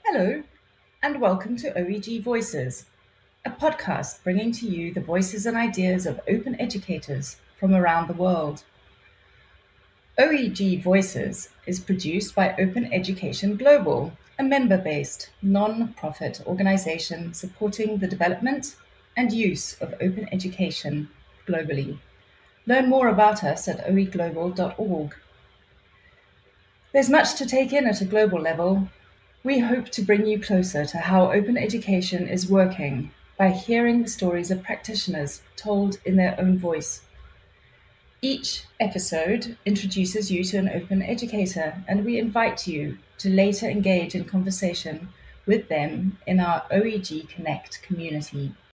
Hello, and welcome to OEG Voices, a podcast bringing to you the voices and ideas of open educators from around the world. OEG Voices is produced by Open Education Global, a member-based, non-profit organization supporting the development and use of open education globally. Learn more about us at oeglobal.org. There's much to take in at a global level. We hope to bring you closer to how open education is working by hearing the stories of practitioners told in their own voice. Each episode introduces you to an open educator, and we invite you to later engage in conversation with them in our OEG Connect community.